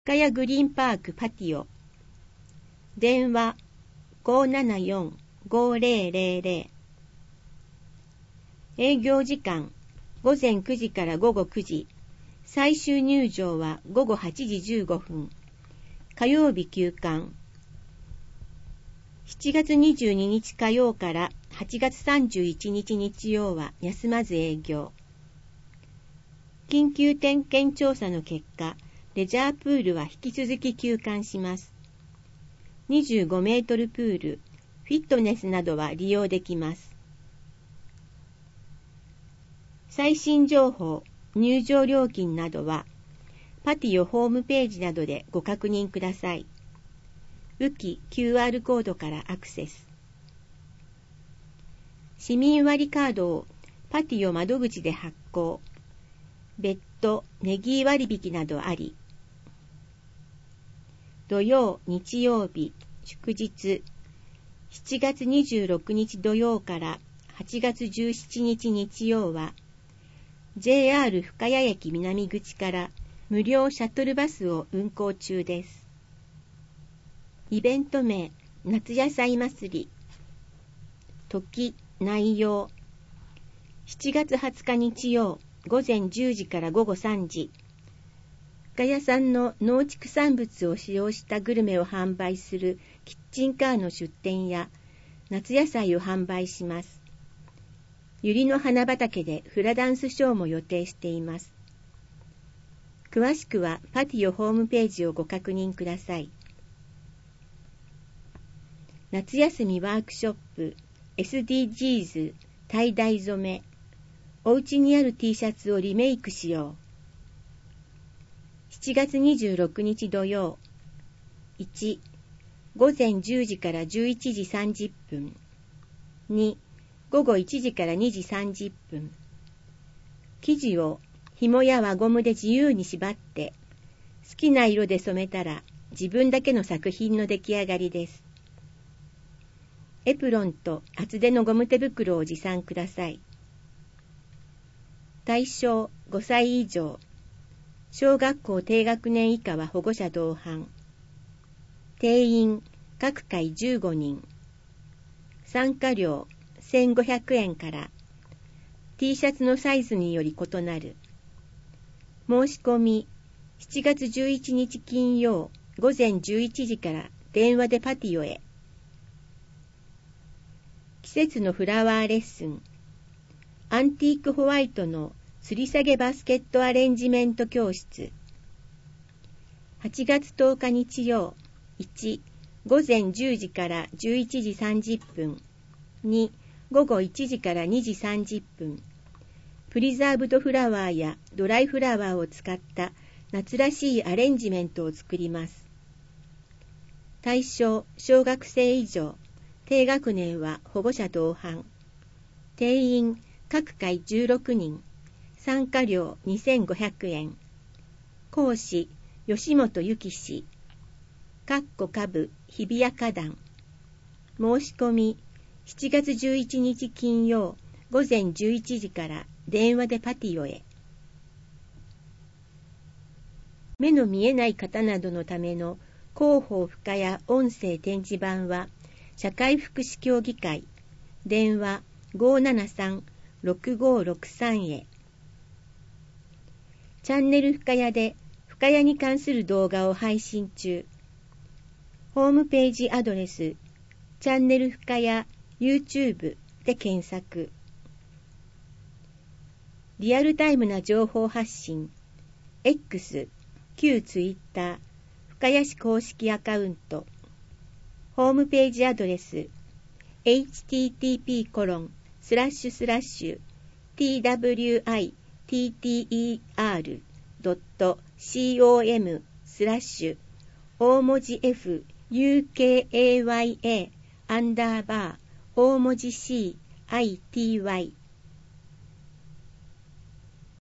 深谷グリーンパークパティオ。電話 574-5000。営業時間午前9時から午後9時。最終入場は午後8時15分。火曜日休館。7月22日火曜から8月31日日曜は休まず営業。緊急点検調査の結果、レジャープールは引き続き休館します。25メートルプール、フィットネスなどは利用できます。最新情報、入場料金などは、パティオホームページなどでご確認ください。ウキ QR コードからアクセス。市民割カードをパティオ窓口で発行。別途ネギ割引などあり。土曜、日曜日、祝日、7月26日土曜から8月17日日曜は、JR 深谷駅南口から無料シャトルバスを運行中です。イベント名、夏野菜祭り。時、内容。7月20日日曜、午前10時から午後3時。深谷産の農畜産物を使用したグルメを販売するキッチンカーの出店や夏野菜を販売します。百合の花畑でフラダンスショーも予定しています。詳しくはパティオホームページをご確認ください。夏休みワークショップ SDGs タイダイ染め。お家にある T シャツをリメイクしよう。7月26日土曜。1、午前10時から11時30分。2、午後1時から2時30分。生地を紐や輪ゴムで自由に縛って、好きな色で染めたら自分だけの作品の出来上がりです。エプロンと厚手のゴム手袋を持参ください。対象5歳以上。小学校低学年以下は保護者同伴。定員各回15人。参加料1500円から。T シャツのサイズにより異なる。申し込み7月11日金曜午前11時から電話でパティオへ。季節のフラワーレッスン。アンティークホワイトの吊り下げバスケットアレンジメント教室。8月10日日曜。1、午前10時から11時30分。2、午後1時から2時30分。プリザーブドフラワーやドライフラワーを使った夏らしいアレンジメントを作ります。対象小学生以上。低学年は保護者同伴。定員各回16人。参加料2500円。講師吉本由紀氏。下部日比谷花壇。申し込み7月11日金曜午前11時から電話でパティオへ。目の見えない方などのための広報深谷音声展示板は社会福祉協議会。電話 573-6563 へ。チャンネル深谷で深谷に関する動画を配信中。ホームページアドレス、チャンネル深谷 YouTube で検索。リアルタイムな情報発信、X、旧 Twitter、深谷市公式アカウント。ホームページアドレス、http://twitter.com/ 大文字 F UKAYA _ 大文字 CITY